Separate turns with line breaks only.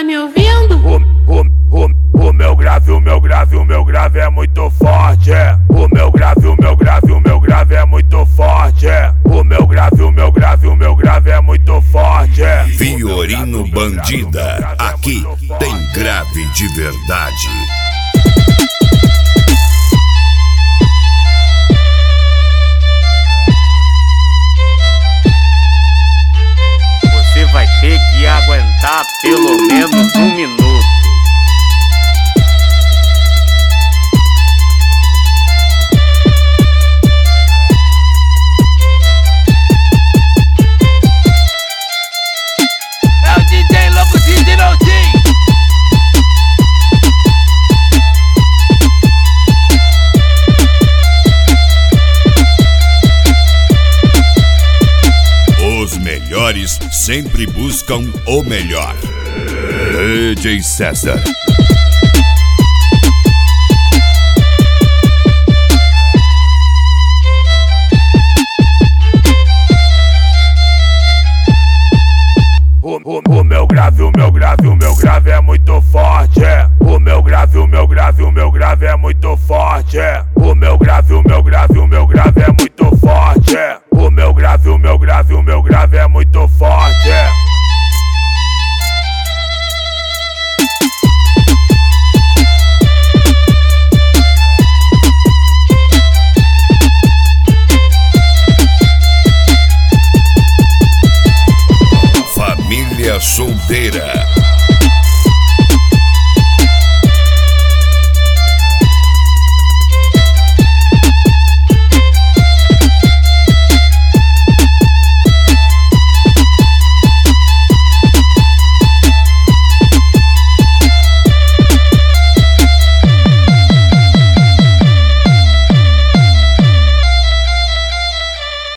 me ouvindo?
O meu grave é muito forte. O meu grave é muito forte. O meu grave é muito forte.
Fiorino Bandida, aqui tem grave de verdade.
Você vai ter que aguentar pelo menos 1 minuto.
É o DJ louco de Dinaldinho.
Os melhores sempre buscam o melhor. DJ César.
O meu grave é muito forte. O meu grave é muito forte. O meu grave é muito forte. O meu grave é muito forte.
Família Solteira.